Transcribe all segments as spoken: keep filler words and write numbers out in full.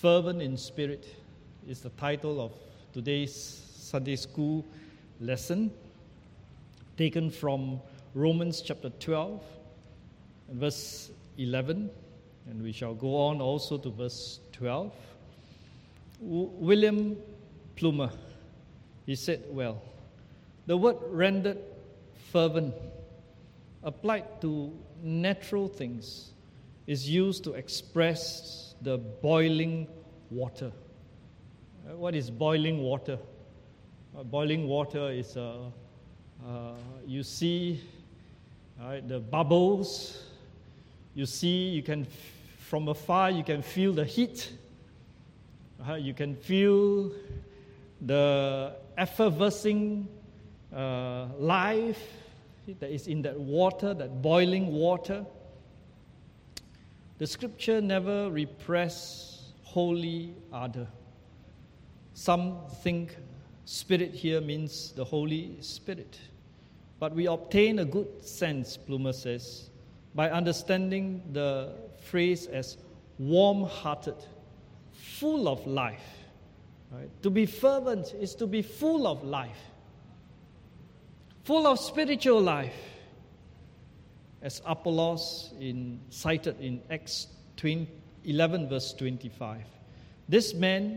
Fervent in Spirit is the title of today's Sunday school lesson, taken from Romans chapter twelve, and verse eleven, and we shall go on also to verse twelve. W- William Plumer, he said, well, the word rendered fervent, applied to natural things, is used to express the boiling water. Uh, What is boiling water? Uh, boiling water is, uh, uh, you see uh, the bubbles, you see, you can, f- from afar, you can feel the heat, uh, you can feel the effervescing uh, life that is in that water, that boiling water. The scripture never repress holy ardor. Some think Spirit here means the Holy Spirit. But we obtain a good sense, Plumer says, by understanding the phrase as warm-hearted, full of life. Right? To be fervent is to be full of life, full of spiritual life. As Apollos in, cited in Acts eleven verse twenty-five. This man,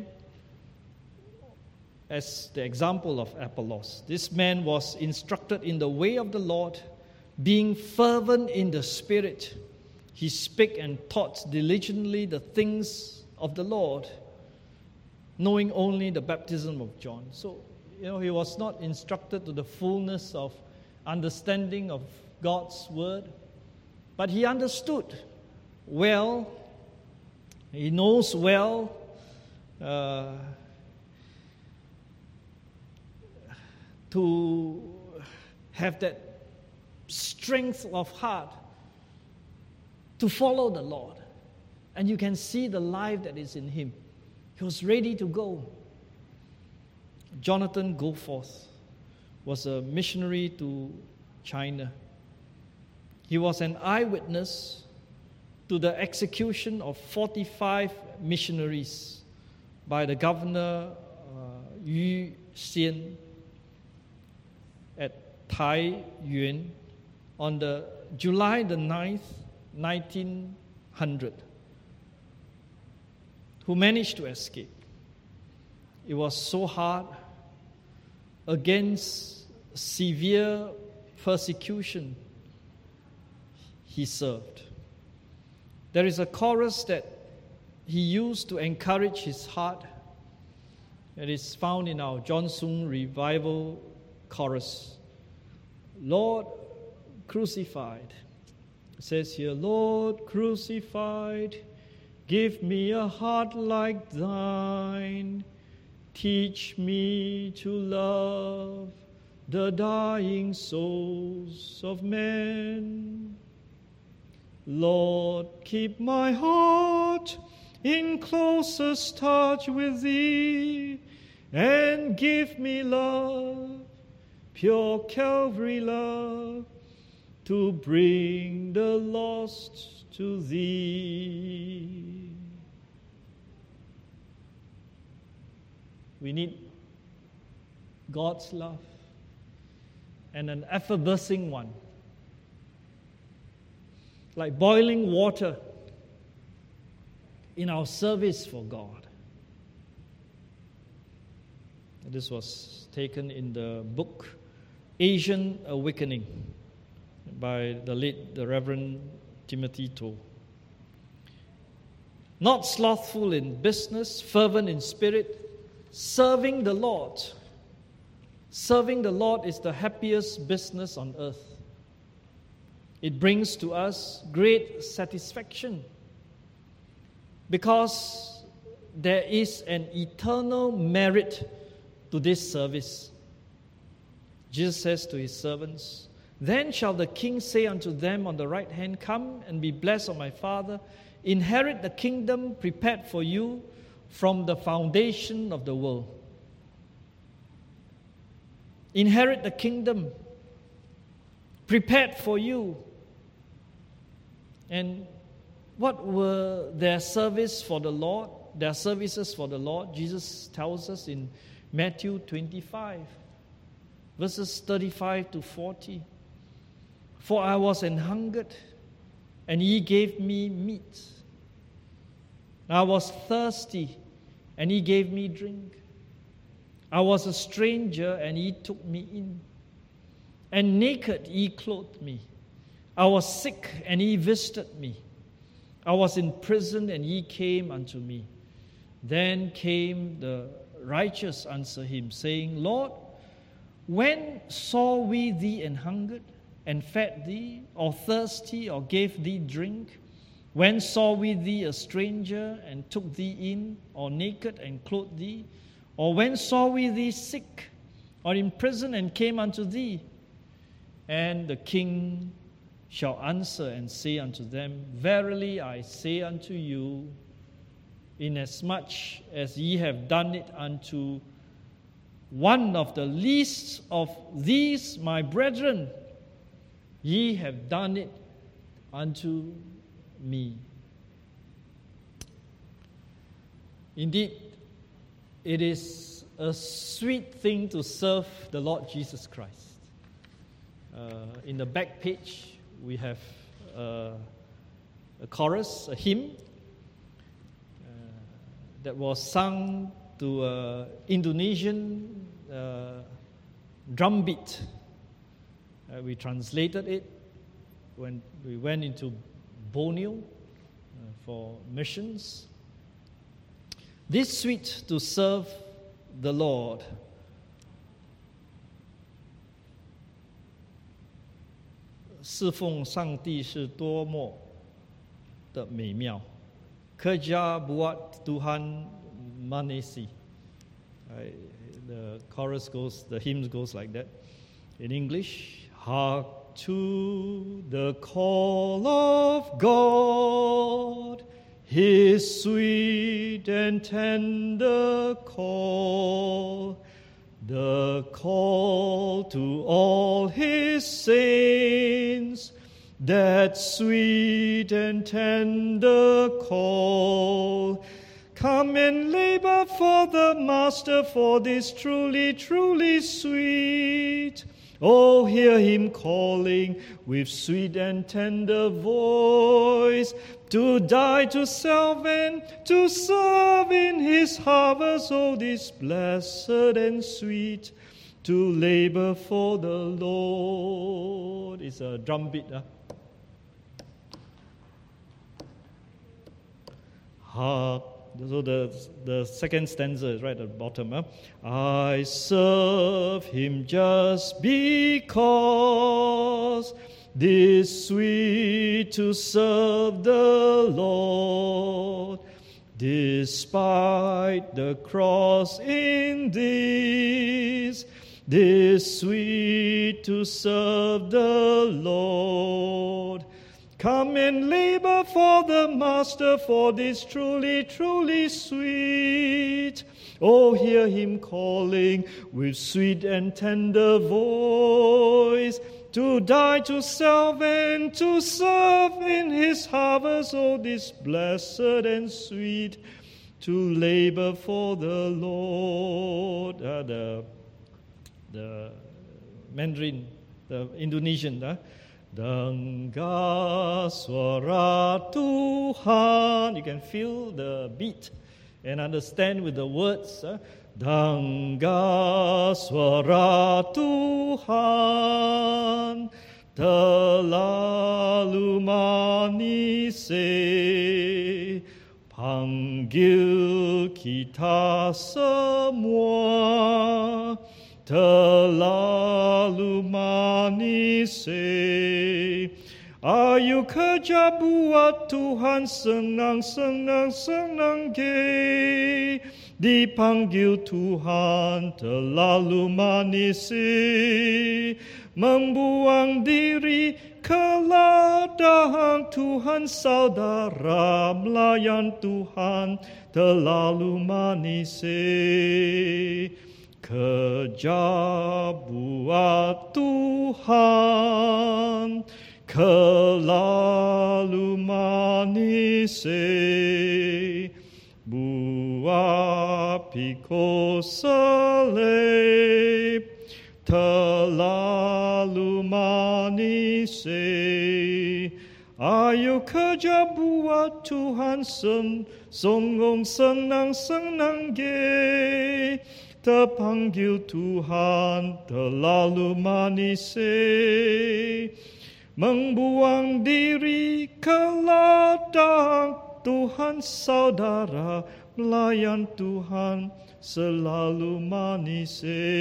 as the example of Apollos, this man was instructed in the way of the Lord, being fervent in the Spirit. He spake and taught diligently the things of the Lord, knowing only the baptism of John. So, you know, he was not instructed to the fullness of understanding of God's word, but he understood well, he knows well uh, to have that strength of heart to follow the Lord. And you can see the life that is in him. He was ready to go. Jonathan Goforth was a missionary to China. He was an eyewitness to the execution of forty-five missionaries by the governor uh, Yu Xian at Tai Yuan on the July the ninth, nineteen hundred, who managed to escape. It was so hard, against severe persecution he served. There is a chorus that he used to encourage his heart. It is found in our Johnson Revival chorus. Lord crucified. It says here, Lord crucified, give me a heart like thine. Teach me to love the dying souls of men. Lord, keep my heart in closest touch with thee, and give me love, pure Calvary love, to bring the lost to thee. We need God's love, and an effervescing one, like boiling water in our service for God. This was taken in the book Asian Awakening by the late the Reverend Timothy Toh. Not slothful in business, fervent in spirit, serving the Lord. Serving the Lord is the happiest business on earth. It brings to us great satisfaction because there is an eternal merit to this service. Jesus says to his servants, then shall the king say unto them on the right hand, come and be blessed of my Father, inherit the kingdom prepared for you from the foundation of the world. Inherit the kingdom prepared for you. And what were their service for the Lord? their services for the Lord. Jesus tells us in Matthew twenty-five, verses thirty-five to forty, "For I was an hungered, and ye gave me meat. I was thirsty, and ye gave me drink. I was a stranger, and ye took me in. And naked ye clothed me. I was sick, and ye visited me. I was in prison, and ye came unto me." Then came the righteous unto him, saying, "Lord, when saw we thee an hungered, and fed thee, or thirsty, or gave thee drink? When saw we thee a stranger, and took thee in, or naked, and clothed thee? Or when saw we thee sick, or in prison, and came unto thee?" And the king shall answer and say unto them, "Verily I say unto you, inasmuch as ye have done it unto one of the least of these my brethren, ye have done it unto me." Indeed, it is a sweet thing to serve the Lord Jesus Christ. Uh, in the back page, we have uh, a chorus, a hymn uh, that was sung to an Indonesian uh, drum beat. Uh, we translated it when we went into Borneo uh, for missions. This sweet to serve the Lord. 侍奉上帝是多么的美妙。Kerja buat Tuhan manesi. The chorus goes, the hymn goes like that. In English, hark to the call of God, His sweet and tender call, the call to all His saints, that sweet and tender call. Come and labor for the Master, for this truly, truly sweet. Oh, hear Him calling with sweet and tender voice, to die, to serve, and to serve in His harvest. Oh, this blessed and sweet, to labor for the Lord. It's a drum beat. Huh? Hark. So the, the second stanza is right at the bottom. Huh? I serve Him just because, this sweet to serve the Lord, despite the cross in this, this sweet to serve the Lord. Come and labor for the Master, for this truly, truly sweet. Oh, hear Him calling with sweet and tender voice, to die, to serve, and to serve in His harvest. Oh, this blessed and sweet, to labor for the Lord. Uh, the, the Mandarin, the Indonesian, uh, Dengar suara Tuhan. You can feel the beat and understand with the words. Uh, Dengar suara Tuhan, terlalu manis, panggil kita semua. Terlalu manis, ayo kerja buat Tuhan, senang, senang, senang ke. Dipanggil Tuhan terlalu manis, membuang diri ke ladang Tuhan, saudara melayan Tuhan terlalu manis. Kerja buat Tuhan terlalu manis, Bua pico sale, terlalu manis. Ayo kerja buat Tuhan sen, sungguh senang-senang ge. Terpanggil Tuhan terlalu manis. Membuang diri ke ladang Tuhan saudara, melayan Tuhan selalu manis.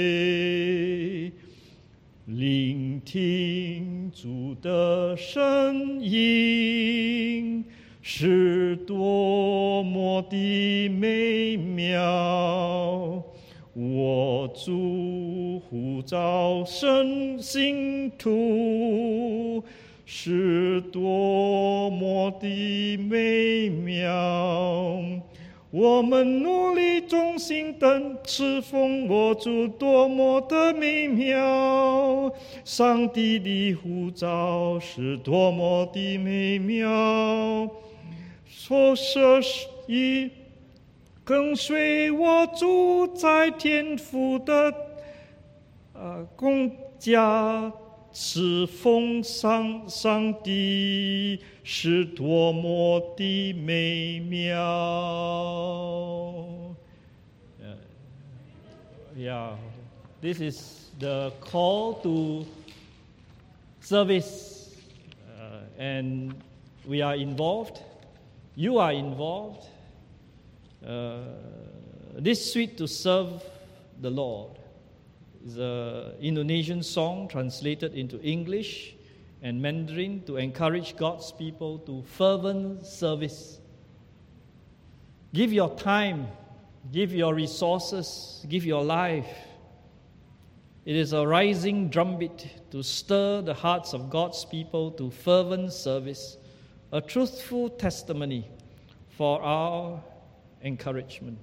聆听主的声音，是多么的美妙！我主呼召圣信徒，是多么的美妙！我们努力忠心等侍奉我主，多么的美妙！上帝的呼召是多么的美妙！说舍己跟随我主在天父的呃公家侍奉上上帝是多么的美妙。Uh, yeah, this is the call to service, uh, and we are involved. You are involved. Uh, this suite to serve the Lord is an Indonesian song translated into English and Mandarin to encourage God's people to fervent service. Give your time, give your resources, give your life. It is a rising drumbeat to stir the hearts of God's people to fervent service, a truthful testimony for our encouragement.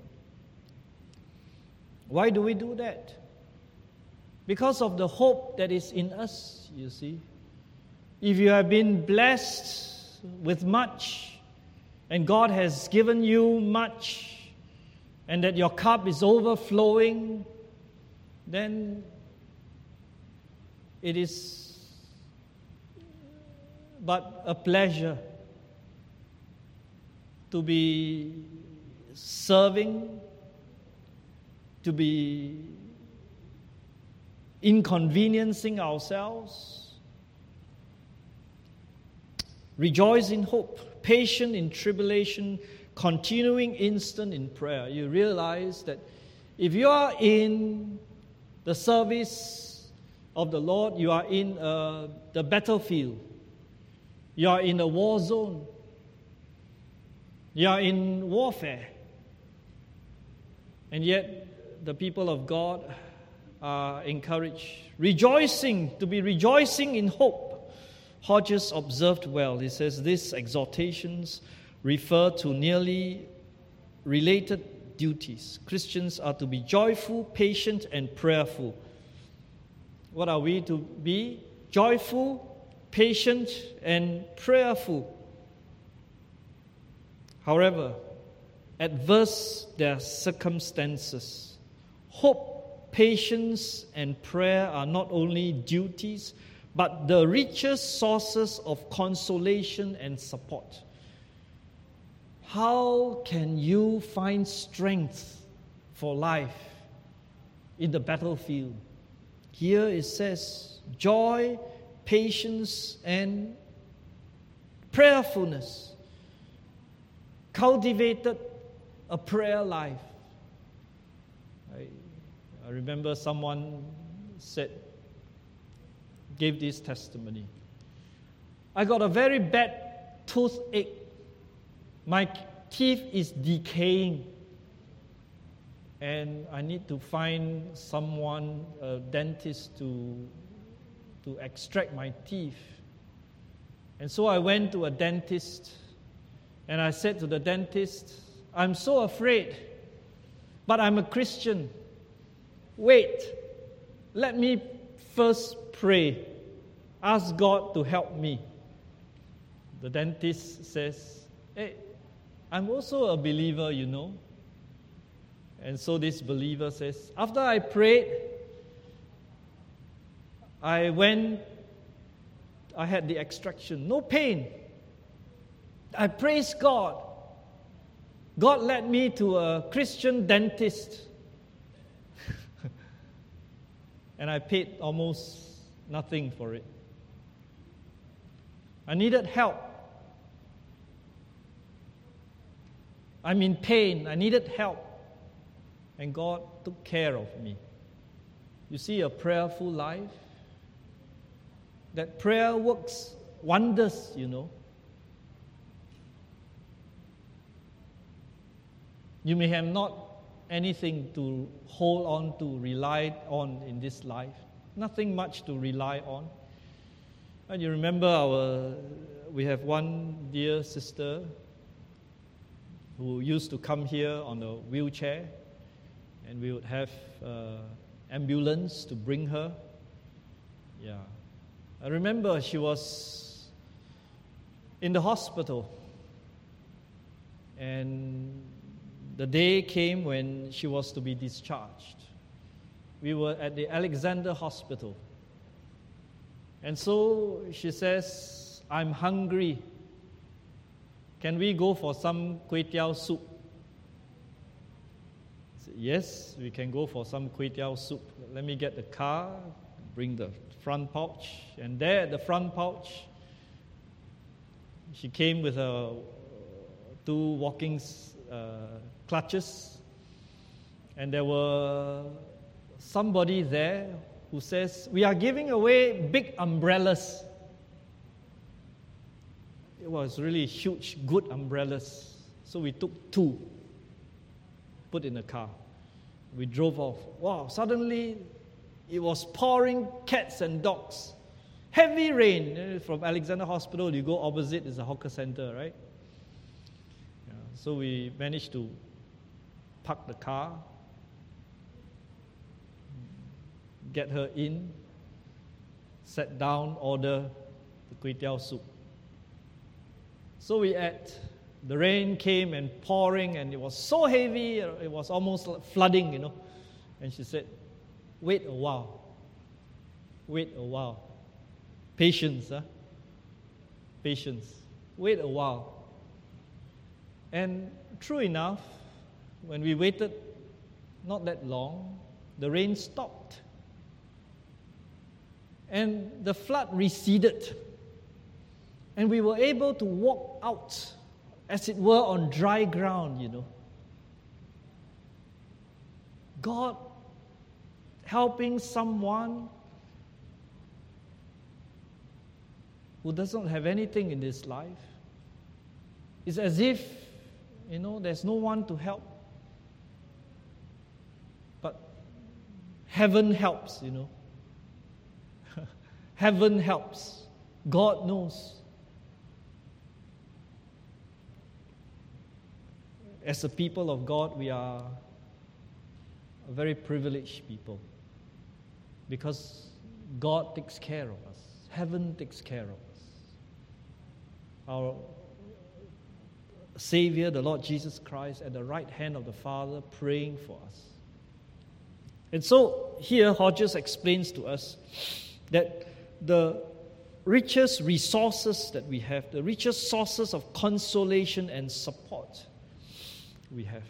Why do we do that? Because of the hope that is in us, you see. If you have been blessed with much, and God has given you much, and that your cup is overflowing, then it is but a pleasure to be serving, to be inconveniencing ourselves. Rejoice in hope, patient in tribulation, continuing instant in prayer. You realize that if you are in the service of the Lord, you are in uh, the battlefield. You are in a war zone. You are in warfare. And yet, the people of God are encouraged, rejoicing, to be rejoicing in hope. Hodges observed well. He says these exhortations refer to nearly related duties. Christians are to be joyful, patient, and prayerful. What are we to be? Joyful, patient, and prayerful. However, adverse their circumstances, hope, patience, and prayer are not only duties, but the richest sources of consolation and support. How can you find strength for life in the battlefield? Here it says joy, patience, and prayerfulness. Cultivated a prayer life. I, I remember someone said, gave this testimony. I got a very bad toothache. My teeth is decaying. And I need to find someone, a dentist, to, to extract my teeth. And so I went to a dentist. And I said to the dentist, I'm so afraid, but I'm a Christian. Wait, let me first pray. Ask God to help me. The dentist says, hey, I'm also a believer, you know. And so this believer says, after I prayed, I went, I had the extraction, no pain. I praise God. God led me to a Christian dentist. And I paid almost nothing for it. I needed help. I'm in pain. I needed help. And God took care of me. You see, a prayerful life, that prayer works wonders, you know. You may have not anything to hold on to, rely on in this life. Nothing much to rely on. And you remember our, we have one dear sister who used to come here on a wheelchair, and we would have uh, ambulance to bring her. Yeah. I remember she was in the hospital, and the day came when she was to be discharged. We were at the Alexander Hospital. And so she says, I'm hungry. Can we go for some kway teow soup? I said, yes, we can go for some kway teow soup. Let me get the car, bring the front pouch. And there at the front pouch, she came with her two walking uh, clutches. And there were somebody there who says, we are giving away big umbrellas. It was really huge, good umbrellas. So we took two, put in the car. We drove off. Wow, suddenly it was pouring cats and dogs. Heavy rain. From Alexander Hospital, you go opposite, is a hawker center, right? Yeah, so we managed to park the car, get her in, sat down, order the kway teow soup. So we ate. The rain came and pouring, and it was so heavy, it was almost like flooding, you know. And she said, wait a while. Wait a while. Patience, huh? Patience. Wait a while. And true enough, when we waited not that long, the rain stopped. And the flood receded. And we were able to walk out, as it were, on dry ground, you know. God helping someone who doesn't have anything in this life is as if, you know, there's no one to help. But heaven helps, you know. Heaven helps. God knows. As a people of God, we are a very privileged people because God takes care of us. Heaven takes care of us. Our Savior, the Lord Jesus Christ, at the right hand of the Father, praying for us. And so here Hodges explains to us that the richest resources that we have, the richest sources of consolation and support we have,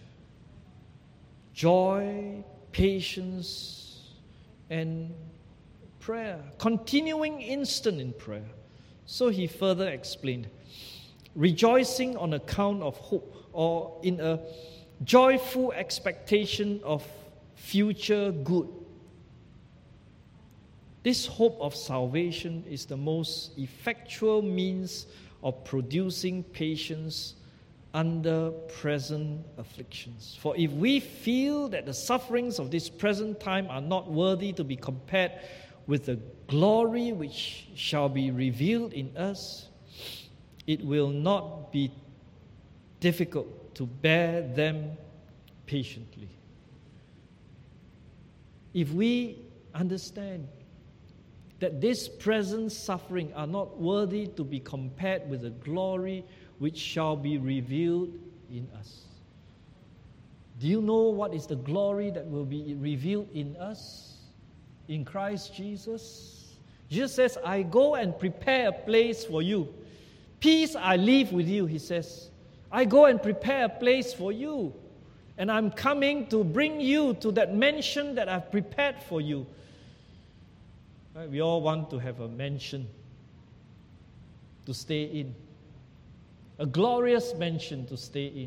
joy, patience, and prayer, continuing instant in prayer. So he further explained, rejoicing on account of hope, or in a joyful expectation of future good. This hope of salvation is the most effectual means of producing patience under present afflictions. For if we feel that the sufferings of this present time are not worthy to be compared with the glory which shall be revealed in us, it will not be difficult to bear them patiently. If we understand that this present suffering are not worthy to be compared with the glory which shall be revealed in us. Do you know what is the glory that will be revealed in us, in Christ Jesus? Jesus says, I go and prepare a place for you. Peace I leave with you, he says. I go and prepare a place for you. And I'm coming to bring you to that mansion that I've prepared for you. Right? We all want to have a mansion to stay in. A glorious mansion to stay in.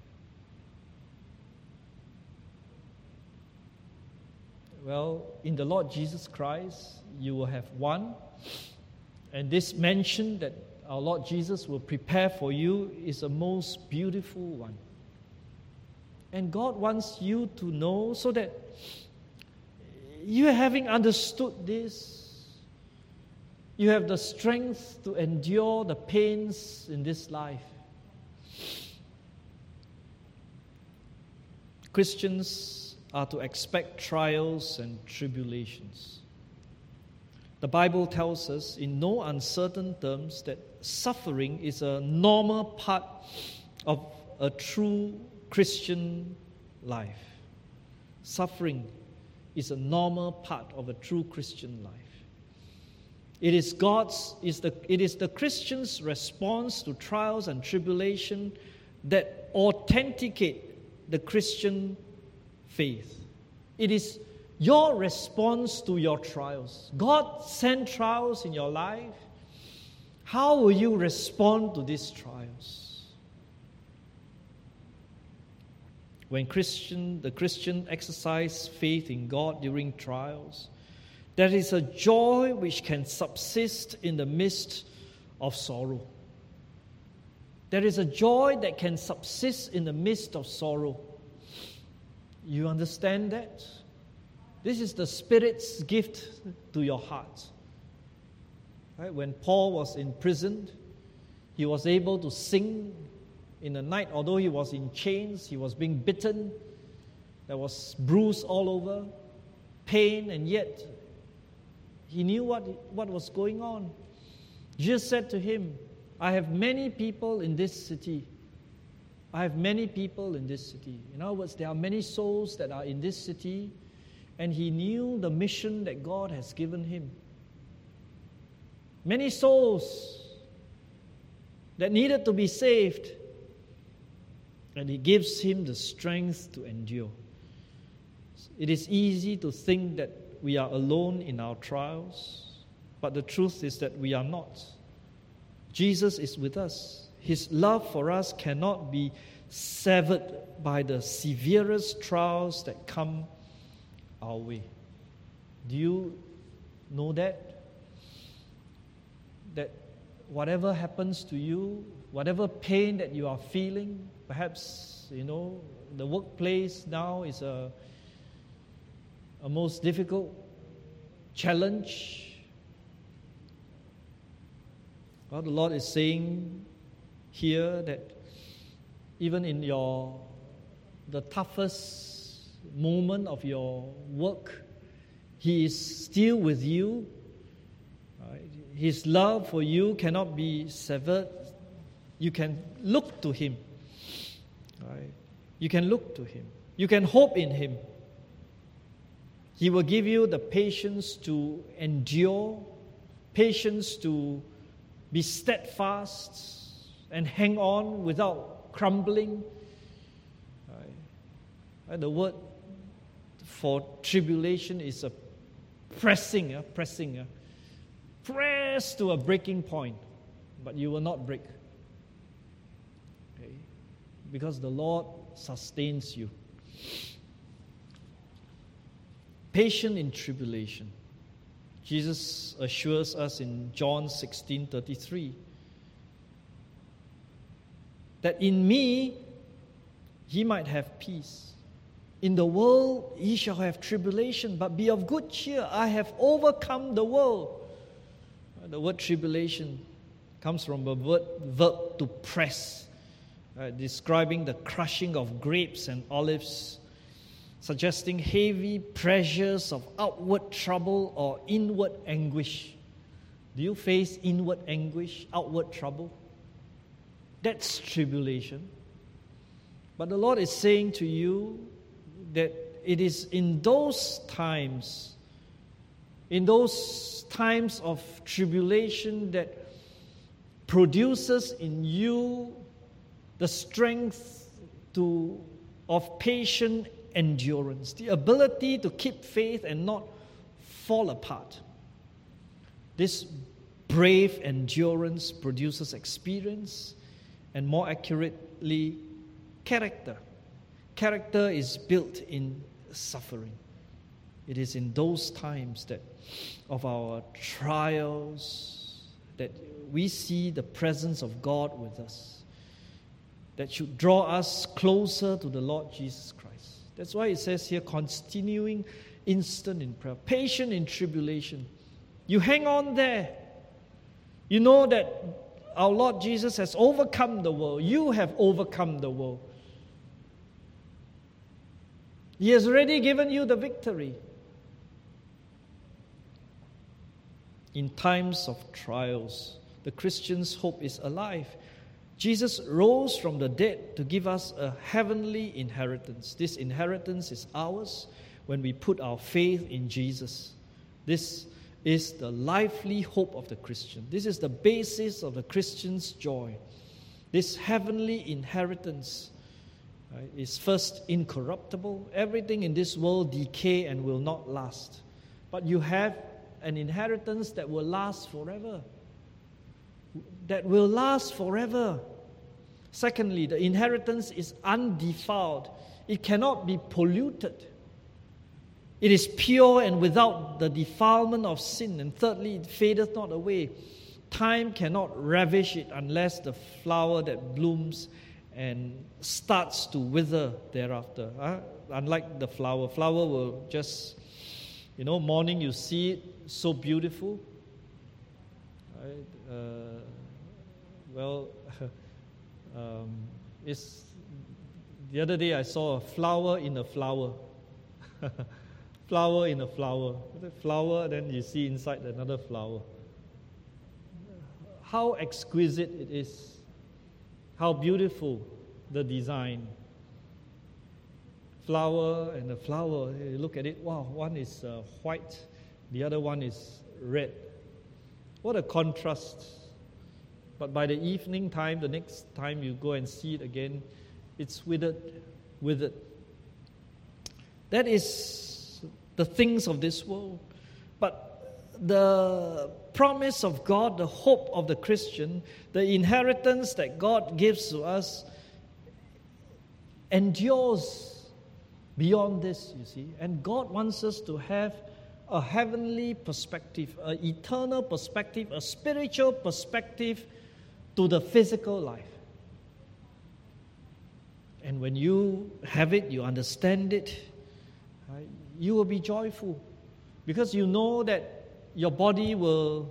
Well, in the Lord Jesus Christ, you will have one. And this mansion that our Lord Jesus will prepare for you is a most beautiful one. And God wants you to know so that you, having understood this, you have the strength to endure the pains in this life. Christians are to expect trials and tribulations. The Bible tells us in no uncertain terms that suffering is a normal part of a true Christian life. Suffering is a normal part of a true Christian life. It is God's, is the, it is the Christian's response to trials and tribulation that authenticate the Christian faith. It is your response to your trials. God sent trials in your life. How will you respond to these trials? When Christian, the Christian exercise faith in God during trials, there is a joy which can subsist in the midst of sorrow. There is a joy that can subsist in the midst of sorrow. You understand that? This is the Spirit's gift to your heart. Right? When Paul was in prison, he was able to sing in the night. Although he was in chains, he was being bitten. There was bruise all over, pain, and yet he knew what, what was going on. Jesus said to him, I have many people in this city. I have many people in this city. In other words, there are many souls that are in this city, and he knew the mission that God has given him. Many souls that needed to be saved, and he gives him the strength to endure. It is easy to think that we are alone in our trials, but the truth is that we are not. Jesus is with us. His love for us cannot be severed by the severest trials that come our way. Do you know that? That whatever happens to you, whatever pain that you are feeling, perhaps, you know, the workplace now is a, a most difficult challenge. Well, the Lord is saying here that even in your the toughest moment of your work, He is still with you. Right? His love for you cannot be severed. You can look to Him. Right? You can look to Him. You can hope in Him. He will give you the patience to endure, patience to be steadfast and hang on without crumbling. Right? The word for tribulation is a pressing, uh, pressing. Uh, press to a breaking point, but you will not break. Okay? Because the Lord sustains you. Patient in tribulation. Jesus assures us in John sixteen thirty-three that in me ye might have peace. In the world ye shall have tribulation, but be of good cheer. I have overcome the world. The word tribulation comes from the word verb to press, uh, describing the crushing of grapes and olives, suggesting heavy pressures of outward trouble or inward anguish. Do you face inward anguish, outward trouble? That's tribulation. But the Lord is saying to you that it is in those times, in those times of tribulation, that produces in you the strength to of patient endurance, the ability to keep faith and not fall apart. This brave endurance produces experience, and more accurately, character. Character is built in suffering. It is in those times that of our trials that we see the presence of God with us, that should draw us closer to the Lord Jesus Christ. That's why it says here, continuing instant in prayer, patient in tribulation. You hang on there. You know that our Lord Jesus has overcome the world. You have overcome the world. He has already given you the victory. In times of trials, the Christian's hope is alive. Jesus rose from the dead to give us a heavenly inheritance. This inheritance is ours when we put our faith in Jesus. This is the lively hope of the Christian. This is the basis of the Christian's joy. This heavenly inheritance, right, is first incorruptible. Everything in this world decay and will not last. But you have an inheritance that will last forever. That will last forever. Secondly, the inheritance is undefiled. It cannot be polluted. It is pure and without the defilement of sin. And thirdly, it fadeth not away. Time cannot ravish it unless the flower that blooms and starts to wither thereafter. Huh? Unlike the flower. Flower will just, you know, morning you see it, so beautiful. Right? Uh, well, um, it's, the other day I saw a flower in a flower. Flower in a flower. Flower, then you see inside another flower. How exquisite it is. How beautiful the design. Flower and a flower. You look at it, wow, one is uh, white, the other one is red. What a contrast. But by the evening time, the next time you go and see it again, it's withered, withered. That is the things of this world. But the promise of God, the hope of the Christian, the inheritance that God gives to us endures beyond this, you see. And God wants us to have a heavenly perspective, an eternal perspective, a spiritual perspective to the physical life. And when you have it, you understand it, right, you will be joyful because you know that your body will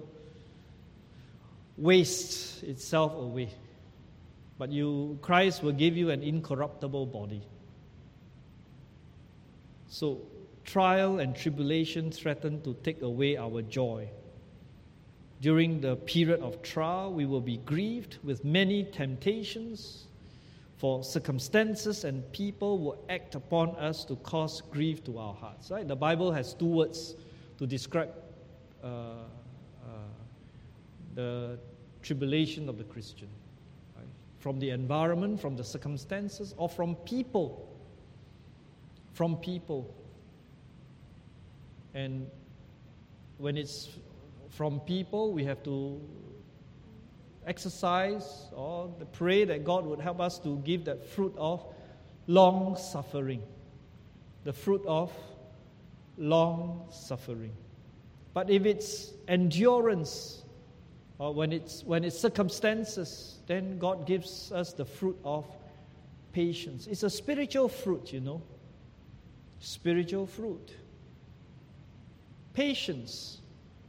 waste itself away. But you, Christ will give you an incorruptible body. So, trial and tribulation threaten to take away our joy. During the period of trial, we will be grieved with many temptations, for circumstances and people will act upon us to cause grief to our hearts. Right? The Bible has two words to describe uh, uh, the tribulation of the Christian. Right? From the environment, from the circumstances, or from people. From people. And when it's from people, we have to exercise or pray that God would help us to give that fruit of long suffering. The fruit of long suffering. But if it's endurance, or when it's when it's circumstances, then God gives us the fruit of patience. It's a spiritual fruit, you know. Spiritual fruit. Patience.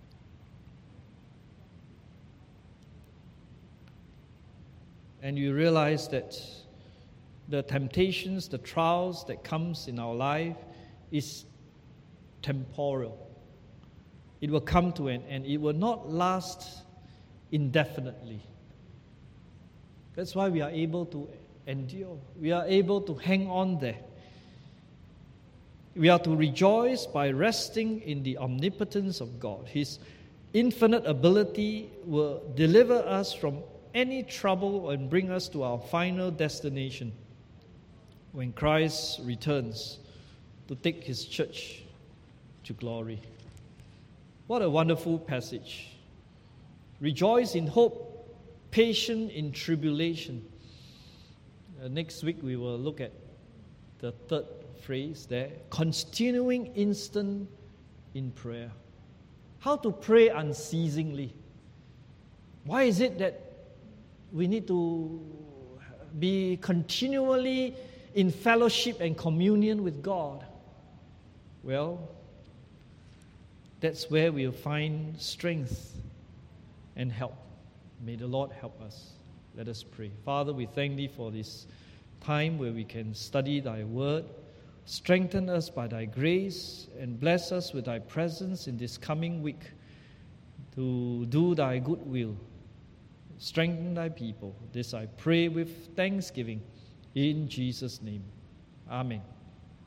And you realize that the temptations, the trials that comes in our life is temporal. It will come to an end. It will not last indefinitely. That's why we are able to endure. We are able to hang on there. We are to rejoice by resting in the omnipotence of God. His infinite ability will deliver us from any trouble and bring us to our final destination when Christ returns to take His church to glory. What a wonderful passage. Rejoice in hope, patient in tribulation. Uh, next week we will look at the third phrase there, continuing instant in prayer. How to pray unceasingly. Why is it that we need to be continually in fellowship and communion with God? Well, that's where we'll find strength and help. May the Lord help us. Let us pray. Father, we thank Thee for this time where we can study Thy Word. Strengthen us by Thy grace and bless us with Thy presence in this coming week to do Thy good will. Strengthen Thy people. This I pray with thanksgiving in Jesus' name. Amen.